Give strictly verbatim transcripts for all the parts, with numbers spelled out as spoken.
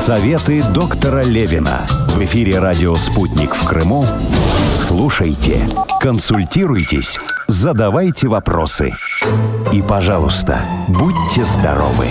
Советы доктора Левина. В эфире радио «Спутник» в Крыму. Слушайте, консультируйтесь, задавайте вопросы. И, пожалуйста, будьте здоровы.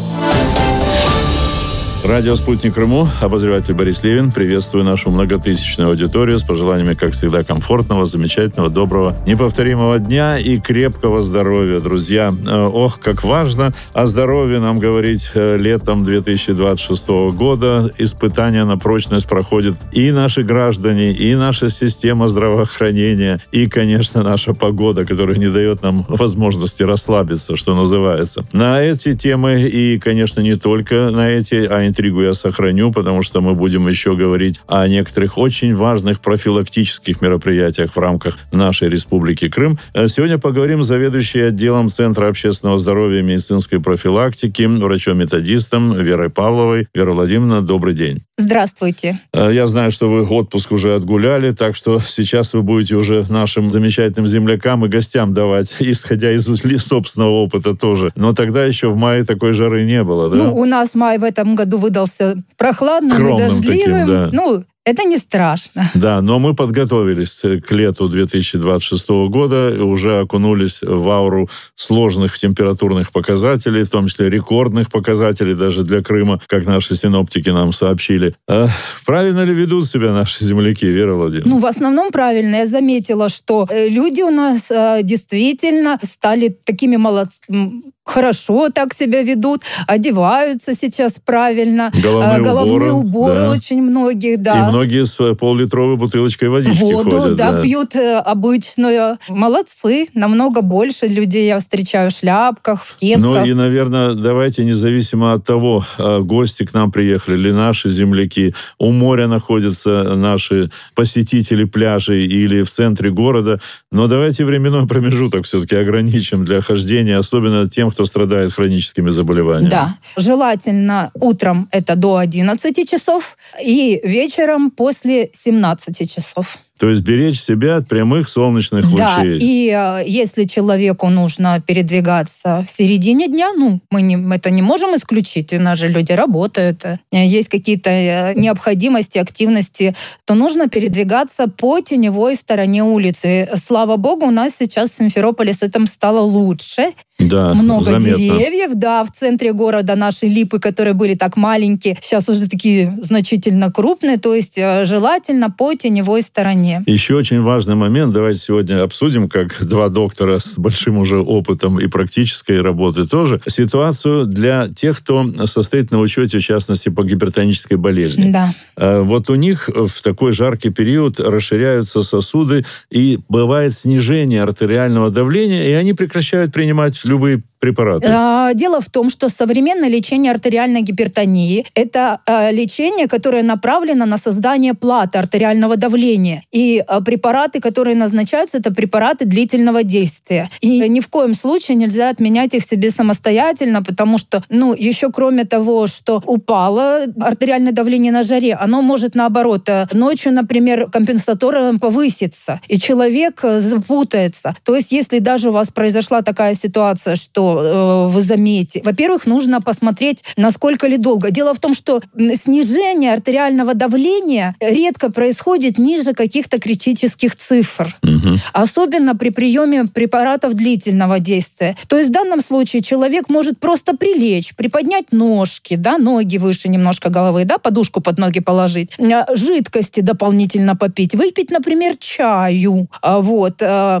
Радио «Спутник Крыму», обозреватель Борис Левин. Приветствую нашу многотысячную аудиторию с пожеланиями, как всегда, комфортного, замечательного, доброго, неповторимого дня и крепкого здоровья, друзья. Ох, как важно о здоровье нам говорить летом две тысячи двадцать шестого года. Испытания на прочность проходят и наши граждане, и наша система здравоохранения, и, конечно, наша погода, которая не дает нам возможности расслабиться, что называется. На эти темы и, конечно, не только на эти, а интригу я сохраню, потому что мы будем еще говорить о некоторых очень важных профилактических мероприятиях в рамках нашей Республики Крым. Сегодня поговорим с заведующей отделом Центра общественного здоровья и медицинской профилактики, врачом-методистом Верой Павловой. Вера Владимировна, добрый день. Здравствуйте. Я знаю, что вы отпуск уже отгуляли, так что сейчас вы будете уже нашим замечательным землякам и гостям давать, исходя из собственного опыта тоже. Но тогда еще в мае такой жары не было, да? Ну, у нас май в этом году выдался прохладным Скромным и дождливым. Таким, да. Ну, это не страшно. Да, но мы подготовились к лету две тысячи двадцать шестого года и уже окунулись в ауру сложных температурных показателей, в том числе рекордных показателей даже для Крыма, как наши синоптики нам сообщили. А правильно ли ведут себя наши земляки, Вера Владимировна? Ну, в основном правильно. Я заметила, что люди у нас э, действительно стали такими молодцами, хорошо так себя ведут, одеваются сейчас правильно. Головные, Головные уборы, уборы да. очень многих, да. И многие с пол-литровой бутылочкой водички Воду, ходят. да, да, пьют э, обычную. Молодцы, намного больше людей я встречаю в шляпках, в кепках. Ну и, наверное, давайте независимо от того, гости к нам приехали или наши земляки, у моря находятся наши посетители пляжей или в центре города, но давайте временной промежуток все-таки ограничим для хождения, особенно тем, кто страдает хроническими заболеваниями. Да. Желательно утром это до одиннадцати часов и вечером после семнадцати часов. То есть беречь себя от прямых солнечных да, лучей. И э, если человеку нужно передвигаться в середине дня, ну, мы не, это не можем исключить, у нас же люди работают, э, есть какие-то э, необходимости, активности, то нужно передвигаться по теневой стороне улицы. Слава богу, у нас сейчас в Симферополе с этим стало лучше. Да, много заметно. деревьев, да, в центре города наши липы, которые были так маленькие, сейчас уже такие значительно крупные, то есть э, желательно по теневой стороне. Еще очень важный момент, давайте сегодня обсудим, как два доктора с большим уже опытом и практической работы тоже, ситуацию для тех, кто состоит на учете, в частности, по гипертонической болезни. Да. Вот у них в такой жаркий период расширяются сосуды, и бывает снижение артериального давления, и они прекращают принимать любые препараты. Дело в том, что современное лечение артериальной гипертонии – это лечение, которое направлено на создание платы артериального давления. И препараты, которые назначаются, это препараты длительного действия. И ни в коем случае нельзя отменять их себе самостоятельно, потому что, ну, еще кроме того, что упало артериальное давление на жаре, оно может, наоборот, ночью, например, компенсаторно повыситься, и человек запутается. То есть, если даже у вас произошла такая ситуация, что вы заметите. Во-первых, нужно посмотреть, насколько ли долго. Дело в том, что снижение артериального давления редко происходит ниже каких-то критических цифр. Угу. Особенно при приеме препаратов длительного действия. То есть в данном случае человек может просто прилечь, приподнять ножки, да, ноги выше немножко головы, да, подушку под ноги положить, жидкости дополнительно попить, выпить, например, чаю. Вот.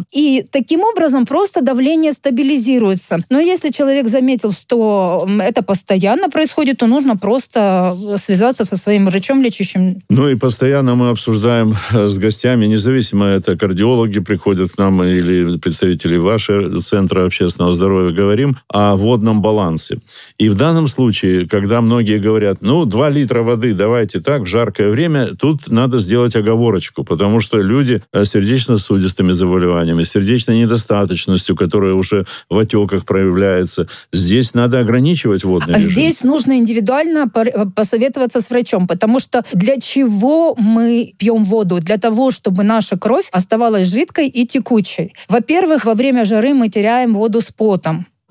И таким образом просто давление стабилизируется. Но если человек заметил, что это постоянно происходит, то нужно просто связаться со своим врачом лечащим. Ну и постоянно мы обсуждаем с гостями, независимо, это кардиологи приходят к нам или представители вашего Центра общественного здоровья, говорим о водном балансе. И в данном случае, когда многие говорят, ну, два литра воды, давайте так, в жаркое время, тут надо сделать оговорочку, потому что люди с сердечно-сосудистыми заболеваниями, с сердечной недостаточностью, которая уже в отеках проявляется, здесь надо ограничивать водный режим. Здесь нужно индивидуально посоветоваться с врачом, потому что для чего мы пьем воду? Для того, чтобы наша кровь оставалась жидкой и текучей. Во-первых, во время жары мы теряем воду с потом.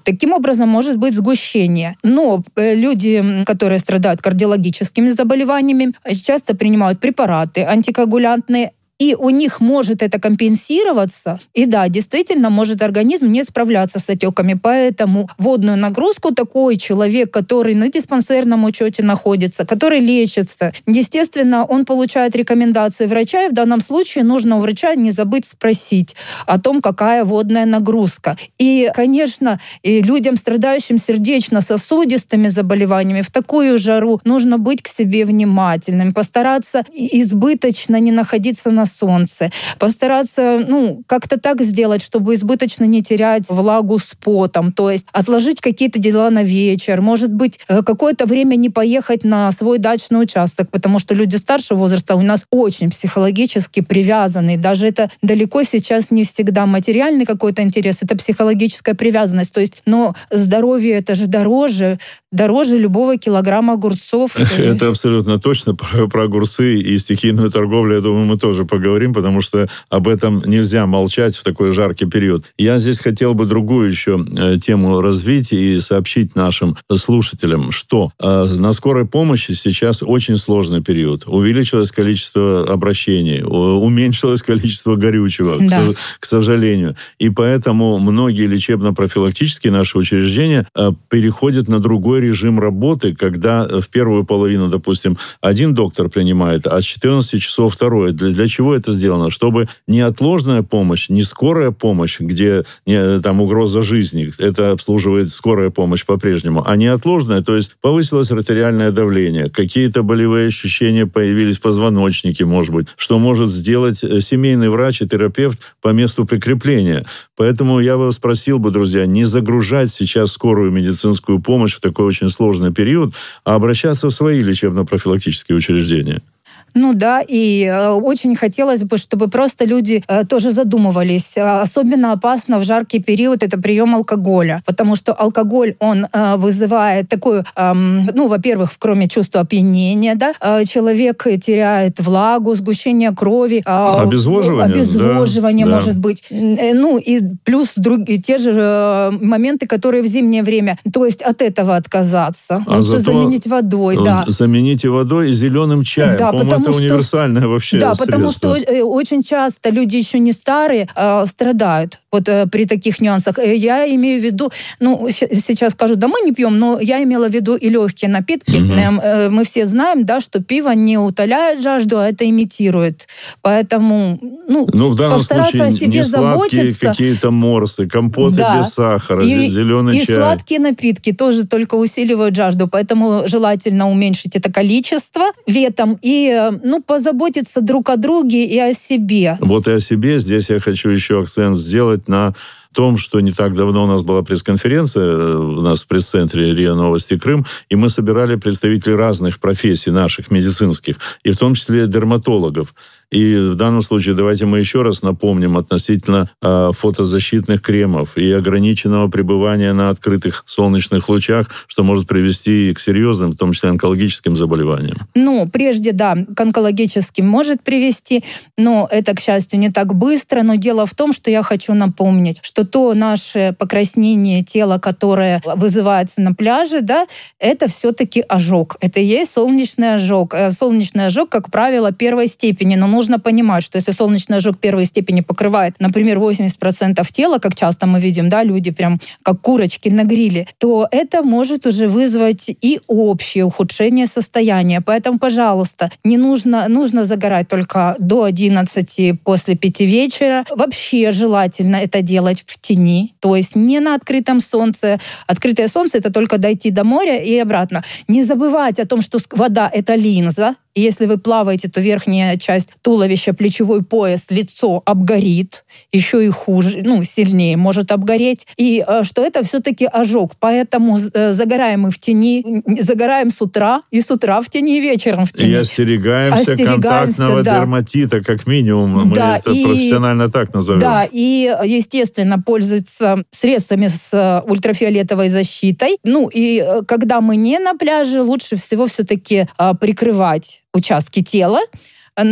Таким образом, может быть сгущение. Но люди, которые страдают кардиологическими заболеваниями, часто принимают препараты антикоагулянтные, и у них может это компенсироваться. И да, действительно, может организм не справляться с отеками. Поэтому водную нагрузку такой человек, который на диспансерном учете находится, который лечится, естественно, он получает рекомендации врача, и в данном случае нужно у врача не забыть спросить о том, какая водная нагрузка. И, конечно, и людям, страдающим сердечно-сосудистыми заболеваниями, в такую жару нужно быть к себе внимательным, постараться избыточно не находиться на солнце, постараться, ну, как-то так сделать, чтобы избыточно не терять влагу с потом, то есть отложить какие-то дела на вечер, может быть, какое-то время не поехать на свой дачный участок, потому что люди старшего возраста у нас очень психологически привязаны, даже это далеко сейчас не всегда материальный какой-то интерес, это психологическая привязанность, то есть, но здоровье это же дороже, дороже любого килограмма огурцов. Это абсолютно точно. Про, про огурцы и стихийную торговлю, я думаю, мы тоже поговорим, потому что об этом нельзя молчать в такой жаркий период. Я здесь хотел бы другую еще тему развить и сообщить нашим слушателям, что э, на скорой помощи сейчас очень сложный период. Увеличилось количество обращений, уменьшилось количество горючего, да. к, к сожалению. И поэтому многие лечебно-профилактические наши учреждения э, переходят на другой режим работы, когда в первую половину, допустим, один доктор принимает, а с четырнадцати часов второй. Для, для чего это сделано? Чтобы неотложная помощь, не скорая помощь, где не, там угроза жизни, это обслуживает скорая помощь по-прежнему, а неотложная, то есть повысилось артериальное давление, какие-то болевые ощущения появились в позвоночнике, может быть, что может сделать семейный врач и терапевт по месту прикрепления. Поэтому я вас спросил бы, друзья, не загружать сейчас скорую медицинскую помощь в такой очень сложный период, а обращаться в свои лечебно-профилактические учреждения. Ну да, и э, очень хотелось бы, чтобы просто люди э, тоже задумывались. Особенно опасно в жаркий период это прием алкоголя, потому что алкоголь, он э, вызывает такую, э, ну, во-первых, кроме чувства опьянения, да, э, человек теряет влагу, сгущение крови. Э, обезвоживание. Обезвоживание, да, может да. быть. Э, ну и плюс другие, те же э, моменты, которые в зимнее время. То есть от этого отказаться. А Лучше заменить водой, да. Замените водой и зеленым чаем. Да, потому это что, универсальное вообще да, средство. потому что очень часто люди еще не старые э, страдают вот э, при таких нюансах. Я имею в виду, ну, сейчас скажу, да мы не пьем, но я имела в виду и легкие напитки. Угу. Э, мы все знаем, да, что пиво не утоляет жажду, а это имитирует. Поэтому, ну, ну в данном постараться случае о себе не заботиться. Какие-то морсы, компоты да. без сахара, и, зеленый и чай. И сладкие напитки тоже только усиливают жажду, поэтому желательно уменьшить это количество летом и, ну, позаботиться друг о друге и о себе. Вот и о себе. Здесь я хочу еще акцент сделать на том, что не так давно у нас была пресс-конференция у нас в пресс-центре РИА Новости Крым, и мы собирали представителей разных профессий наших, медицинских, и в том числе дерматологов. И в данном случае давайте мы еще раз напомним относительно э, фотозащитных кремов и ограниченного пребывания на открытых солнечных лучах, что может привести к серьезным, в том числе онкологическим заболеваниям. Ну, прежде, да, к онкологическим может привести, но это, к счастью, не так быстро. Но дело в том, что я хочу напомнить, что то наше покраснение тела, которое вызывается на пляже, да, это все-таки ожог. Это и есть солнечный ожог. Солнечный ожог, как правило, первой степени, но нужно понимать, что если солнечный ожог первой степени покрывает, например, восемьдесят процентов тела, как часто мы видим, да, люди прям как курочки на гриле, то это может уже вызвать и общее ухудшение состояния. Поэтому, пожалуйста, не нужно, нужно загорать только до одиннадцати, после пяти вечера. Вообще желательно это делать в тени, то есть не на открытом солнце. Открытое солнце — это только дойти до моря и обратно. Не забывать о том, что вода — это линза. И если вы плаваете, то верхняя часть туловища, плечевой пояс, лицо обгорит, еще и хуже, ну, сильнее может обгореть. И э, что это все-таки ожог. Поэтому э, загораем мы в тени, загораем с утра, и с утра в тени, и вечером в тени. И остерегаемся, остерегаемся контактного да. дерматита, как минимум. Мы да, это и, профессионально так назовем. Да, и, естественно, пользуются средствами с ультрафиолетовой защитой. Ну, и э, когда мы не на пляже, лучше всего все-таки э, прикрывать участки тела. Нам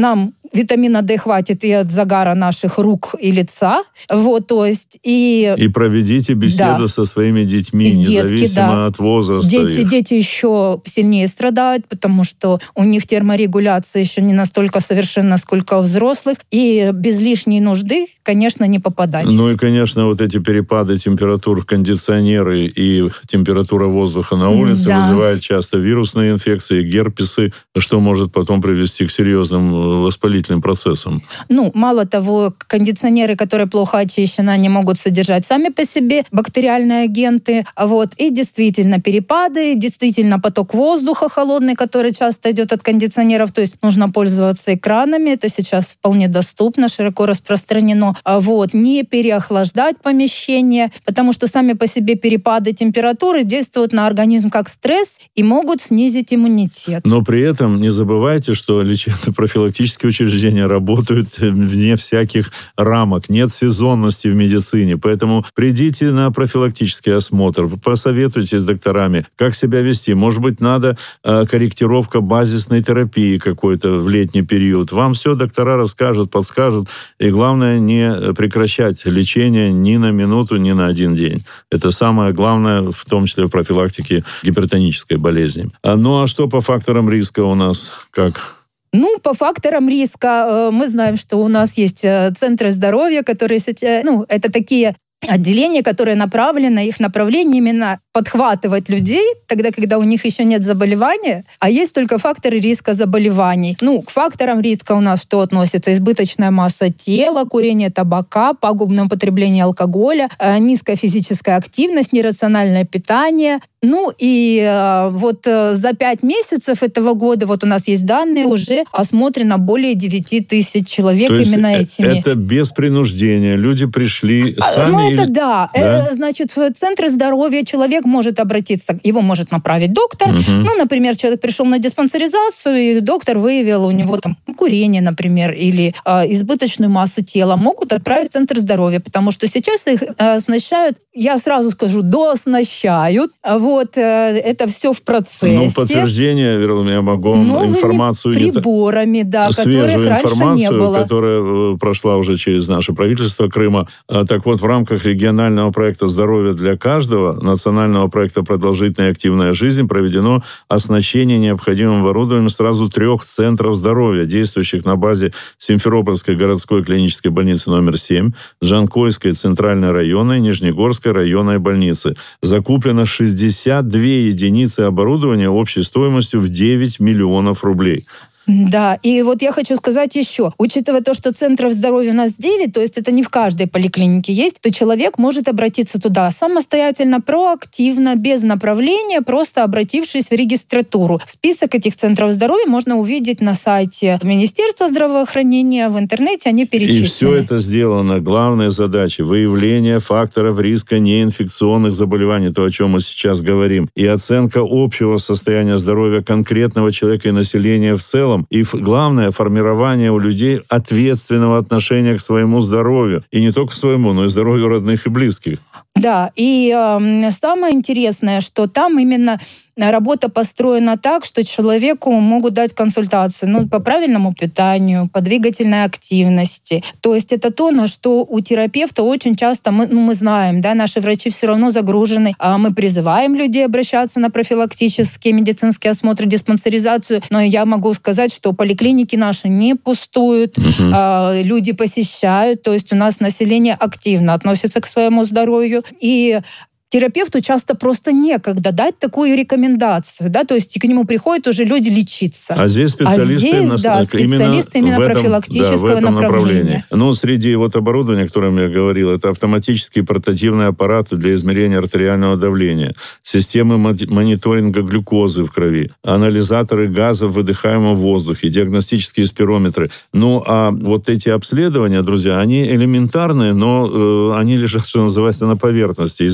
витамина D хватит и от загара наших рук и лица. Вот, то есть и... И проведите беседу, да, со своими детьми, детки, независимо, да, от возраста. Дети, дети еще сильнее страдают, потому что у них терморегуляция еще не настолько совершенна, сколько у взрослых. И без лишней нужды, конечно, не попадать. Ну и, конечно, вот эти перепады температур в кондиционеры и температура воздуха на улице, да, вызывают часто вирусные инфекции, герпесы, что может потом привести к серьезным воспалительным процессам. Ну, мало того, кондиционеры, которые плохо очищены, они могут содержать сами по себе бактериальные агенты. Вот. И действительно перепады, действительно поток воздуха холодный, который часто идет от кондиционеров. То есть нужно пользоваться экранами. Это сейчас вполне доступно, широко распространено. Вот. Не переохлаждать помещение, потому что сами по себе перепады температуры действуют на организм как стресс и могут снизить иммунитет. Но при этом не забывайте, что лечебно-профилактические учреждения работают вне всяких рамок. Нет сезонности в медицине. Поэтому придите на профилактический осмотр, посоветуйтесь с докторами, как себя вести. Может быть, надо э, корректировка базисной терапии какой-то в летний период. Вам все доктора расскажут, подскажут. И главное, не прекращать лечение ни на минуту, ни на один день. Это самое главное, в том числе в профилактике гипертонической болезни. А, ну а что по факторам риска у нас? Как? Ну, по факторам риска мы знаем, что у нас есть центры здоровья, которые, ну, это такие отделения, которые направлены, их направление именно подхватывать людей, тогда, когда у них еще нет заболевания, а есть только факторы риска заболеваний. Ну, к факторам риска у нас что относится? Избыточная масса тела, курение табака, пагубное употребление алкоголя, низкая физическая активность, нерациональное питание. Ну и э, вот э, за пять месяцев этого года, вот у нас есть данные, уже осмотрено более девять тысяч человек. То именно есть этими. Это без принуждения. Люди пришли сами? Ну это или... да. да. Э, значит, в центре здоровья человек может обратиться, его может направить доктор. Угу. Ну, например, человек пришел на диспансеризацию, и доктор выявил у него там курение, например, или э, избыточную массу тела. Могут отправить в центр здоровья, потому что сейчас их э, оснащают, я сразу скажу, дооснащают. Вот, э, это все в процессе. Ну, подтверждение, я могу новыми информацию... приборами, да, которых раньше не было. Которая прошла уже через наше правительство Крыма. Так вот, в рамках регионального проекта «Здоровье для каждого», национального проекта «Продолжительная и активная жизнь» проведено оснащение необходимым оборудованием сразу трех центров здоровья, действующих на базе Симферопольской городской клинической больницы номер семь, Джанкойской центральной районной, Нижнегорской районной больницы. Закуплено шестьдесят две единицы оборудования общей стоимостью в девять миллионов рублей. Да, и вот я хочу сказать еще, учитывая то, что центров здоровья у нас девять, то есть это не в каждой поликлинике есть, то человек может обратиться туда самостоятельно, проактивно, без направления, просто обратившись в регистратуру. Список этих центров здоровья можно увидеть на сайте Министерства здравоохранения, в интернете они перечислены. И все это сделано. Главная задача — выявление факторов риска неинфекционных заболеваний, то, о чем мы сейчас говорим, и оценка общего состояния здоровья конкретного человека и населения в целом. И главное — формирование у людей ответственного отношения к своему здоровью. И не только к своему, но и здоровью родных и близких. Да, и э, самое интересное, что там именно работа построена так, что человеку могут дать консультацию ну, по правильному питанию, по двигательной активности. То есть это то, на что у терапевта очень часто, мы, ну, мы знаем, да, наши врачи все равно загружены, а мы призываем людей обращаться на профилактические медицинские осмотры, диспансеризацию, но я могу сказать, что поликлиники наши не пустуют, угу. а, люди посещают, то есть у нас население активно относится к своему здоровью, и терапевту часто просто некогда дать такую рекомендацию, да, то есть к нему приходят уже люди лечиться. А здесь специалисты, а здесь, да, специалисты именно, именно этом, профилактического да, в этом направления. направлении. Ну, среди вот оборудования, о котором я говорил, это автоматические портативные аппараты для измерения артериального давления, системы мониторинга глюкозы в крови, анализаторы газов в выдыхаемом воздухе, диагностические спирометры. Ну, а вот эти обследования, друзья, они элементарные, но э, они лежат, что называется, на поверхности. Измерение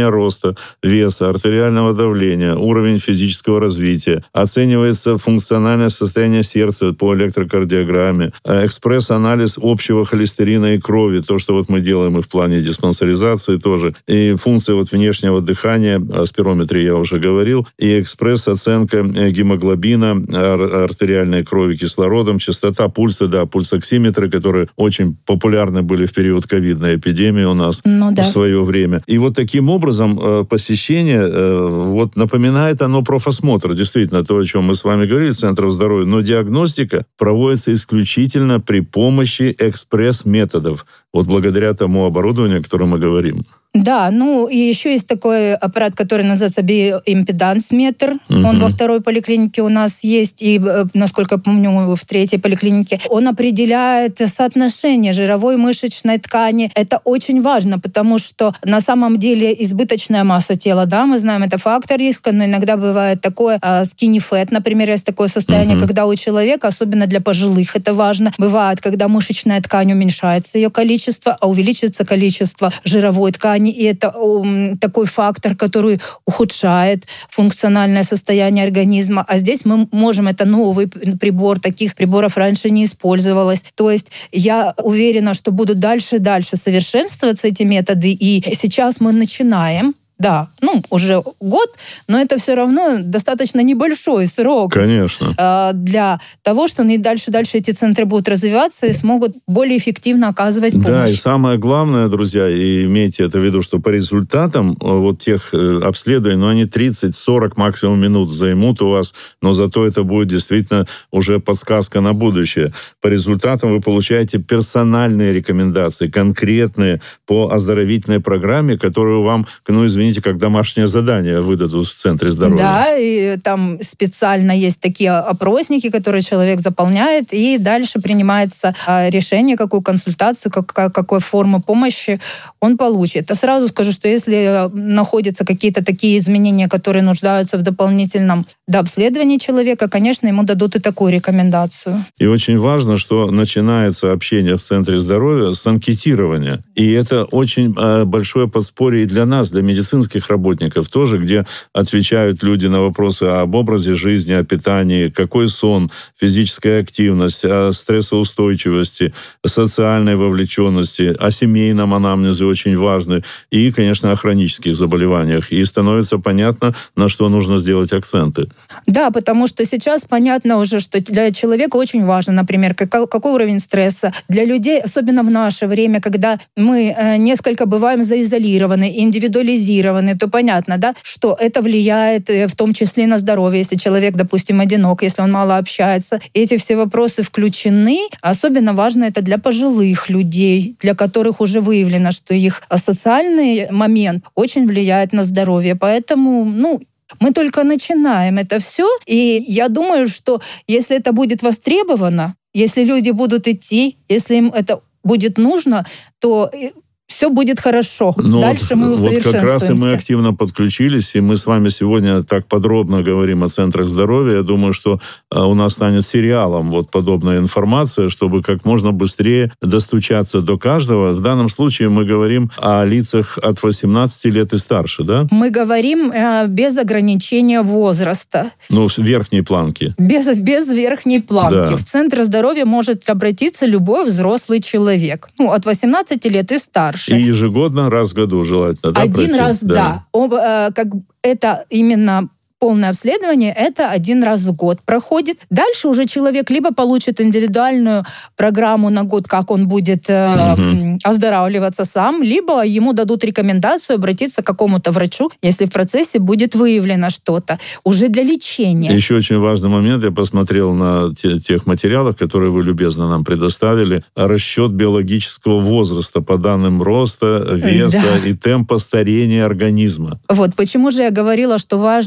состояние роста, веса, артериального давления, уровень физического развития, оценивается функциональное состояние сердца по электрокардиограмме, экспресс-анализ общего холестерина и крови, то, что вот мы делаем и в плане диспансеризации тоже, и функция вот внешнего дыхания, о спирометре я уже говорил, и экспресс-оценка гемоглобина, артериальной крови кислородом, частота пульса, да, пульсоксиметры, которые очень популярны были в период ковидной эпидемии у нас ну, да. в свое время. И вот таким образом посещение, вот напоминает оно профосмотр, действительно, то, о чем мы с вами говорили, Центров здоровья, но диагностика проводится исключительно при помощи экспресс-методов, вот благодаря тому оборудованию, о котором мы говорим. Да, ну и еще есть такой аппарат, который называется биоимпедансметр. Угу. Он во второй поликлинике у нас есть, и, насколько я помню, в третьей поликлинике. Он определяет соотношение жировой и мышечной ткани. Это очень важно, потому что на самом деле избыточная масса тела, да, мы знаем, это фактор риска, но иногда бывает такое uh, skinny fat, например, есть такое состояние, угу. когда у человека, особенно для пожилых, это важно. Бывает, когда мышечная ткань уменьшается, ее количество, а увеличивается количество жировой ткани. И это um, такой фактор, который ухудшает функциональное состояние организма. А здесь мы можем, это новый прибор, таких приборов раньше не использовалось. То есть я уверена, что будут дальше и дальше совершенствоваться эти методы. И сейчас мы начинаем. Да, ну, уже год, но это все равно достаточно небольшой срок. Конечно. Э, для того, что и дальше-дальше эти центры будут развиваться и смогут более эффективно оказывать помощь. Да, и самое главное, друзья, и имейте это в виду, что по результатам вот тех обследований, ну, они тридцать-сорок максимум минут займут у вас, но зато это будет действительно уже подсказка на будущее. По результатам вы получаете персональные рекомендации, конкретные по оздоровительной программе, которую вам, ну, извините, как домашнее задание выдадут в Центре здоровья. Да, и там специально есть такие опросники, которые человек заполняет, и дальше принимается решение, какую консультацию, как, какой формы помощи он получит. А сразу скажу, что если находятся какие-то такие изменения, которые нуждаются в дополнительном дообследовании человека, конечно, ему дадут и такую рекомендацию. И очень важно, что начинается общение в Центре здоровья с анкетирования. И это очень большое подспорье и для нас, для медицинских работников тоже, где отвечают люди на вопросы об образе жизни, о питании, какой сон, физическая активность, о стрессоустойчивости, социальной вовлеченности, о семейном анамнезе очень важны, и, конечно, о хронических заболеваниях. И становится понятно, на что нужно сделать акценты. Да, потому что сейчас понятно уже, что для человека очень важно, например, какой, какой уровень стресса. Для людей, особенно в наше время, когда мы э, несколько бываем заизолированы, индивидуализированы, то понятно, да, что это влияет в том числе и на здоровье. Если человек, допустим, одинок, если он мало общается, эти все вопросы включены. Особенно важно это для пожилых людей, для которых уже выявлено, что их социальный момент очень влияет на здоровье. Поэтому, ну, мы только начинаем это все, и я думаю, что если это будет востребовано, если люди будут идти, если им это будет нужно, то все будет хорошо. Но Дальше вот, мы усовершенствуемся. Вот как раз и мы активно подключились, и мы с вами сегодня так подробно говорим о центрах здоровья. Я думаю, что у нас станет сериалом вот подобная информация, чтобы как можно быстрее достучаться до каждого. В данном случае мы говорим о лицах от восемнадцати лет и старше, да? Мы говорим э, без ограничения возраста. Ну, в верхней планке. Без, без верхней планки. Да. В Центр здоровья может обратиться любой взрослый человек. Ну, от восемнадцати лет и старше. И ежегодно, раз в году желательно, да? Один пройти? раз, да. да. Об, э, как это именно полное обследование, это один раз в год проходит. Дальше уже человек либо получит индивидуальную программу на год, как он будет э, угу. оздоравливаться сам, либо ему дадут рекомендацию обратиться к какому-то врачу, если в процессе будет выявлено что-то, уже для лечения. Еще очень важный момент, я посмотрел на те, тех материалах, которые вы любезно нам предоставили, расчет биологического возраста по данным роста, веса да. и темпа старения организма. Вот, почему же я говорила, что важно и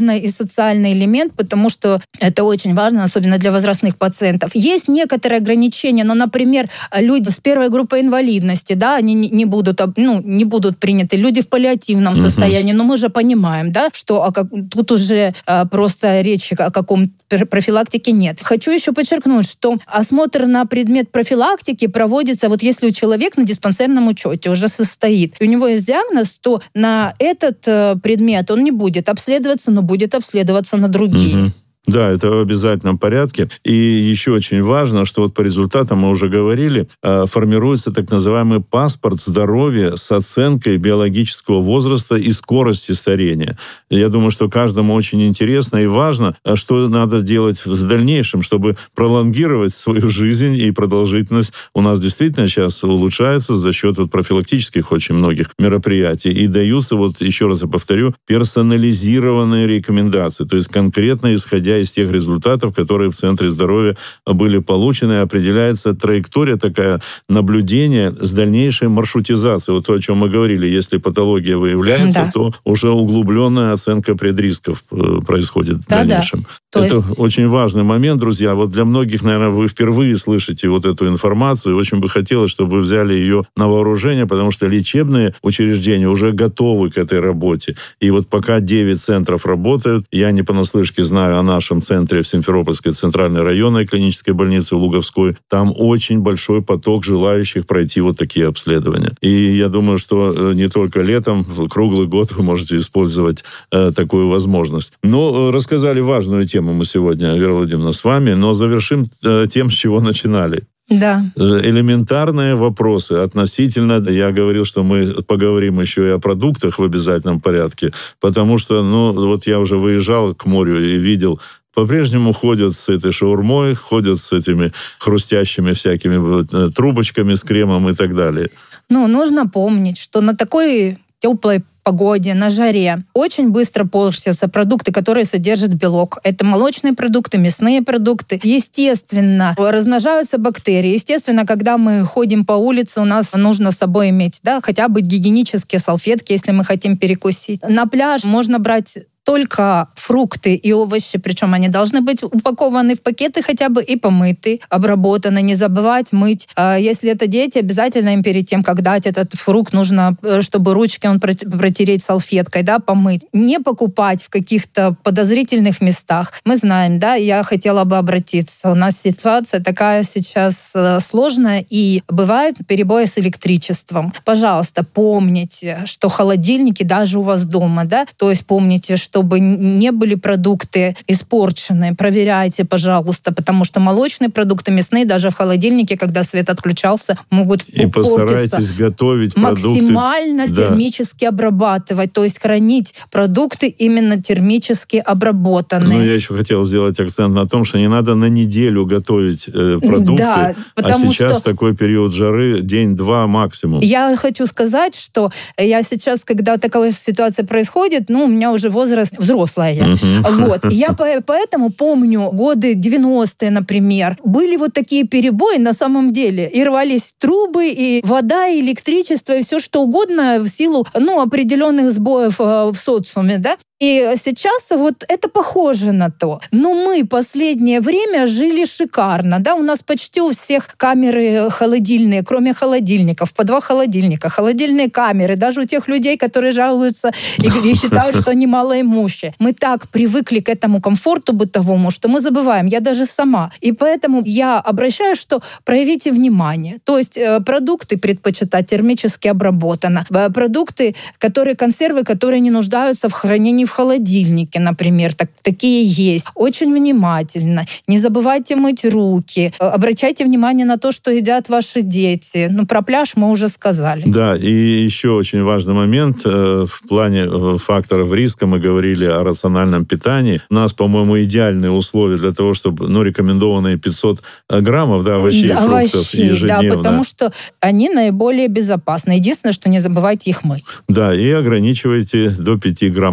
социальный элемент, потому что это очень важно, особенно для возрастных пациентов. Есть некоторые ограничения, но, например, люди с первой группой инвалидности, да, они не будут, ну, не будут приняты. Люди в паллиативном uh-huh. состоянии, но мы же понимаем, да, что а как, тут уже а, просто речи о каком профилактике нет. Хочу еще подчеркнуть, что осмотр на предмет профилактики проводится, вот если у человека на диспансерном учете уже состоит, и у него есть диагноз, то на этот э, предмет он не будет обследоваться, но будет обследоваться на другие. Uh-huh. Да, это в обязательном порядке. И еще очень важно, что вот по результатам, мы уже говорили, формируется так называемый паспорт здоровья с оценкой биологического возраста и скорости старения. Я думаю, что каждому очень интересно и важно, что надо делать в дальнейшем, чтобы пролонгировать свою жизнь, и продолжительность у нас действительно сейчас улучшается за счет вот профилактических очень многих мероприятий. И даются, вот еще раз я повторю, персонализированные рекомендации, то есть конкретно исходя из тех результатов, которые в Центре здоровья были получены, определяется траектория такая наблюдения с дальнейшей маршрутизацией. Вот то, о чем мы говорили, если патология выявляется, да. то уже углубленная оценка предрисков происходит да, в дальнейшем. Да. Это есть... очень важный момент, друзья. Вот для многих, наверное, вы впервые слышите вот эту информацию, и очень бы хотелось, чтобы вы взяли ее на вооружение, потому что лечебные учреждения уже готовы к этой работе. И вот пока девять центров работают, я не понаслышке знаю о нашем центре в Симферопольской центральной районной клинической больнице в Луговской, там очень большой поток желающих пройти вот такие обследования. И я думаю, что не только летом, круглый год вы можете использовать э, такую возможность. Но э, рассказали важную тему мы сегодня, Вера Владимировна, с вами, но завершим э, тем, с чего начинали. Да. Элементарные вопросы относительно, я говорил, что мы поговорим еще и о продуктах в обязательном порядке, потому что, ну, вот я уже выезжал к морю и видел, по-прежнему ходят с этой шаурмой, ходят с этими хрустящими всякими трубочками с кремом и так далее. Ну, нужно помнить, что на такой теплой погоде, на жаре очень быстро портятся продукты, которые содержат белок. Это молочные продукты, мясные продукты. Естественно, размножаются бактерии. Естественно, когда мы ходим по улице, у нас нужно с собой иметь, да, хотя бы гигиенические салфетки, если мы хотим перекусить. На пляж можно брать только фрукты и овощи, причем они должны быть упакованы в пакеты хотя бы и помыты, обработаны. Не забывать мыть. Если это дети, обязательно им перед тем, как дать этот фрукт, нужно, чтобы ручки он протереть салфеткой, да, помыть. Не покупать в каких-то подозрительных местах. Мы знаем, да, я хотела бы обратиться. У нас ситуация такая сейчас сложная, и бывают перебои с электричеством. Пожалуйста, помните, что холодильники даже у вас дома, да, то есть помните, что чтобы не были продукты испорчены. Проверяйте, пожалуйста, потому что молочные продукты, мясные, даже в холодильнике, когда свет отключался, могут и портиться. И постарайтесь готовить продукты. Максимально да. термически обрабатывать, то есть хранить продукты именно термически обработанные. Ну, я еще хотел сделать акцент на том, что не надо на неделю готовить э, продукты, да, а сейчас что... такой период жары, день-два максимум. Я хочу сказать, что я сейчас, когда такая ситуация происходит, ну, у меня уже возраст взрослая я. Uh-huh. Вот. Я поэтому помню годы девяностые, например. Были вот такие перебои на самом деле. И рвались трубы, и вода, и электричество, и все что угодно в силу ну, определенных сбоев э, в социуме. Да? И сейчас вот это похоже на то. Но мы последнее время жили шикарно. Да? У нас почти у всех камеры холодильные, кроме холодильников. По два холодильника. Холодильные камеры. Даже у тех людей, которые жалуются и, и считают, что они малоимущие. Мы так привыкли к этому комфорту бытовому, что мы забываем. Я даже сама. И поэтому я обращаюсь, что проявите внимание. То есть э, продукты предпочитать термически обработано. Э, продукты, которые консервы, которые не нуждаются в хранении в холодильнике, например, так, такие есть. Очень внимательно. Не забывайте мыть руки. Обращайте внимание на то, что едят ваши дети. Ну, про пляж мы уже сказали. Да, и еще очень важный момент. В плане факторов риска мы говорили о рациональном питании. У нас, по-моему, идеальные условия для того, чтобы, ну, рекомендованные пятьсот граммов, да, овощей да, и фруктов овощей, ежедневно. Да, потому что они наиболее безопасны. Единственное, что не забывайте их мыть. Да, и ограничивайте до пяти граммов в сутки.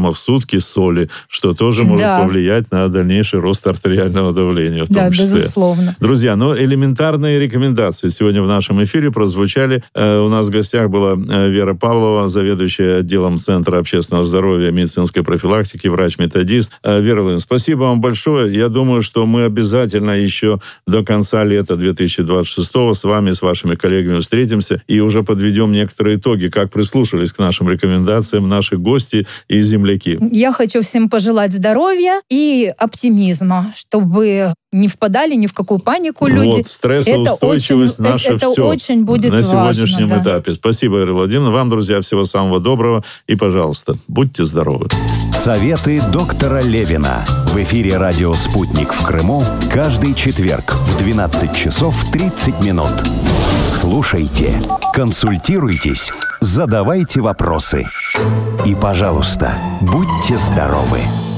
избытки соли, что тоже может да. повлиять на дальнейший рост артериального давления в том да, числе. Безусловно. Друзья, ну элементарные рекомендации сегодня в нашем эфире прозвучали. Э, у нас в гостях была э, Вера Павлова, заведующая отделом Центра общественного здоровья, медицинской профилактики, врач-методист. Э, Вера Владимировна, спасибо вам большое. Я думаю, что мы обязательно еще до конца лета две тысячи двадцать шестого с вами, с вашими коллегами встретимся и уже подведем некоторые итоги, как прислушались к нашим рекомендациям наши гости и земляки. Я хочу всем пожелать здоровья и оптимизма, чтобы не впадали ни в какую панику люди. Вот, стрессоустойчивость это очень, наша это все очень будет на важно, сегодняшнем да. этапе. Спасибо, Вера Владимировна. Вам, друзья, всего самого доброго. И, пожалуйста, будьте здоровы. Советы доктора Левина. В эфире радио «Спутник» в Крыму каждый четверг в двенадцать часов тридцать минут. Слушайте, консультируйтесь, задавайте вопросы. И, пожалуйста, будьте здоровы.